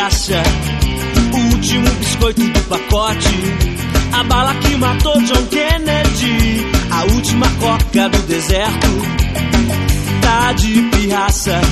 bagaça, o último biscoito do pacote, a bala que matou John Kennedy, a última coca do deserto, tá de pirraça.